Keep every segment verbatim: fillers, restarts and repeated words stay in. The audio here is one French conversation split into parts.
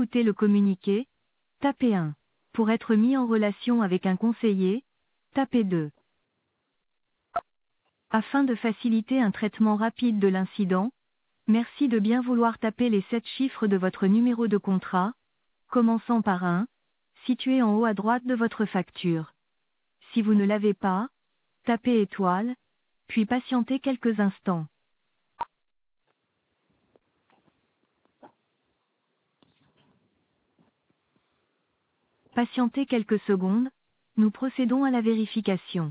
écouter le communiqué, tapez un. Pour être mis en relation avec un conseiller, tapez deux. Afin de faciliter un traitement rapide de l'incident, merci de bien vouloir taper les sept chiffres de votre numéro de contrat, commençant par un, situé en haut à droite de votre facture. Si vous ne l'avez pas, tapez étoile, puis patientez quelques instants. Patientez quelques secondes, nous procédons à la vérification.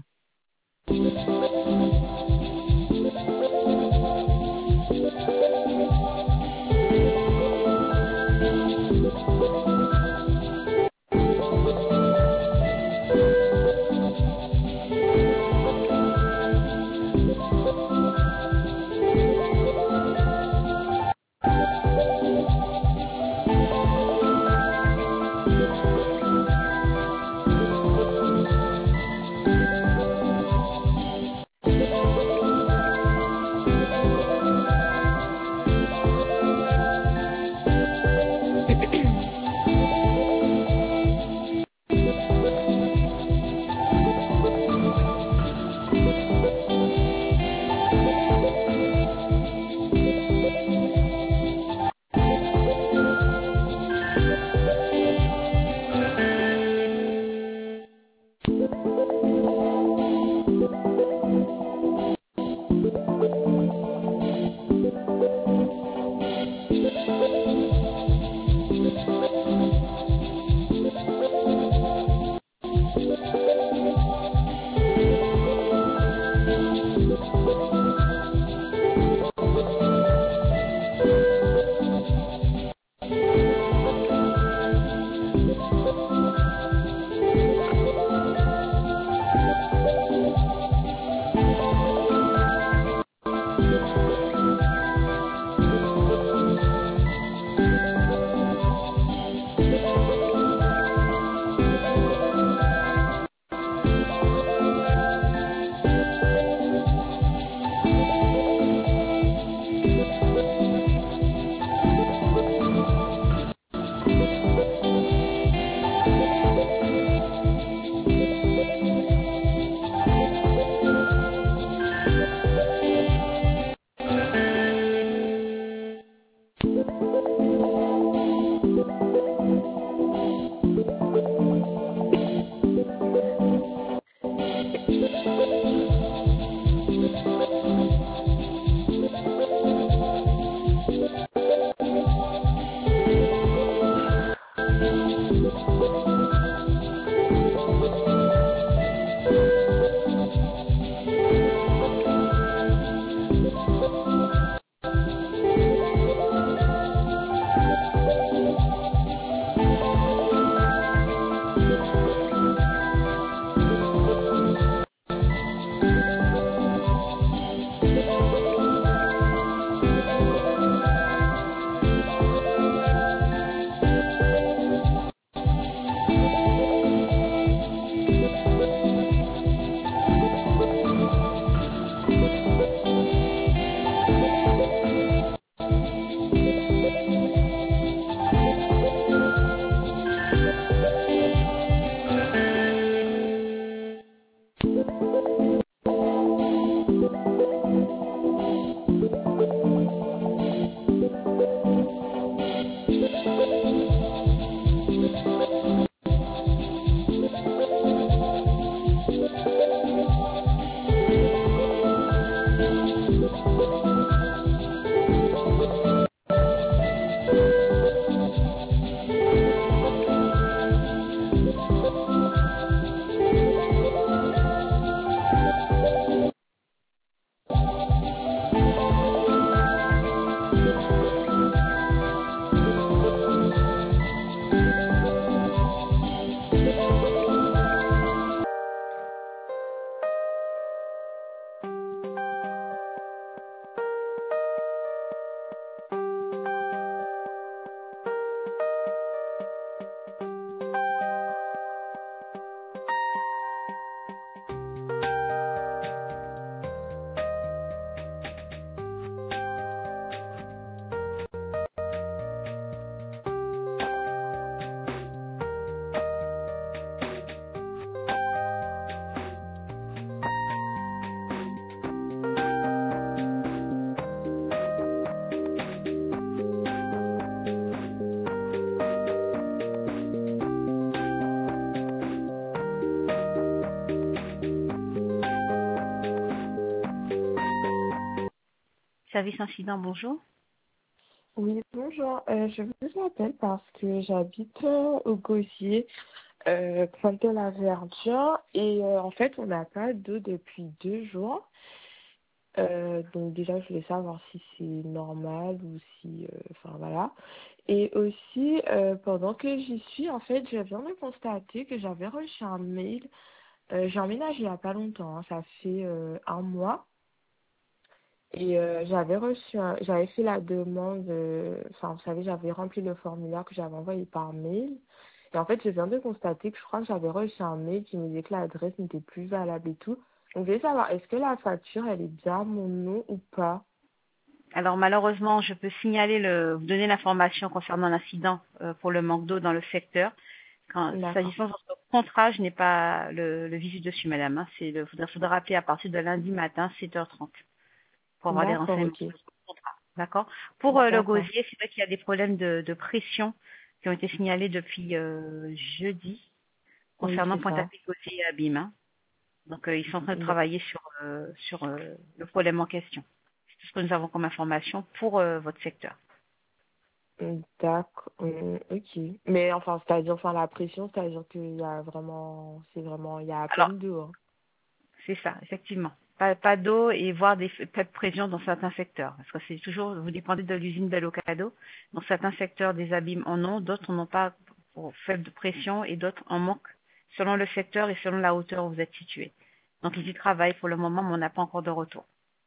service incident, bonjour. Oui, bonjour. Euh, je vous appelle parce que j'habite euh, au Gosier, euh, Pointe de la Verdure, et euh, en fait, on n'a pas d'eau depuis deux jours. Euh, donc déjà, je voulais savoir si c'est normal ou si... euh, Enfin, voilà. Et aussi, euh, pendant que j'y suis, en fait, je viens de constater que j'avais reçu un mail. Euh, j'ai emménagé il n'y a pas longtemps, hein, ça fait euh, un mois. Et euh, j'avais reçu, un- j'avais fait la demande, euh, enfin vous savez, j'avais rempli le formulaire que j'avais envoyé par mail. Et en fait, je viens de constater que je crois que j'avais reçu un mail qui me disait que l'adresse n'était plus valable et tout. Donc je voulais savoir, est-ce que la facture, elle est bien à mon nom ou pas? Alors malheureusement, je peux signaler le, vous donner l'information concernant l'incident euh, pour le manque d'eau dans le secteur. Quand D'accord. s'agissant de votre contrat, je n'ai pas le, le visu dessus, madame. Hein. C'est le, faudra, faudra rappeler à partir de lundi matin, sept heures trente, pour avoir des D'accord, renseignements ok. sur votre contrat. D'accord. Pour euh, le D'accord. gosier, c'est vrai qu'il y a des problèmes de, de pression qui ont été signalés depuis euh, jeudi Oui, concernant c'est ça. Pointe-à-Pitre Gosier et Abîme. Hein. Donc, euh, ils sont en train de D- travailler sur, euh, sur euh, le problème en question. C'est tout ce que nous avons comme information pour euh, votre secteur. D'accord. Hum, ok. Mais enfin, c'est-à-dire, enfin, la pression, c'est-à-dire qu'il y a vraiment, c'est vraiment, il y a à Alors, peine d'eau, hein. c'est ça, effectivement. Pas, pas d'eau et voire des pas de pression dans certains secteurs. Parce que c'est toujours, vous dépendez de l'usine d'Alocado. Dans certains secteurs, des abîmes en ont, d'autres n'ont pas pour faible de pression et d'autres en manquent selon le secteur et selon la hauteur où vous êtes situé. Donc, ils y travaillent pour le moment, mais on n'a pas encore de retour.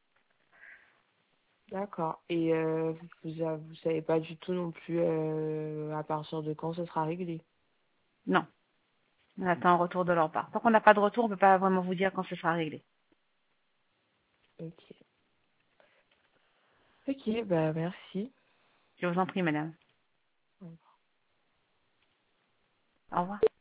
D'accord. Et euh, vous, a- vous savez pas du tout non plus euh, à partir de quand ce sera réglé. Non, on attend un retour de leur part. Tant qu'on n'a pas de retour, on ne peut pas vraiment vous dire quand ce sera réglé. Ok. Ok, bah merci. Je vous en prie, madame. Au revoir.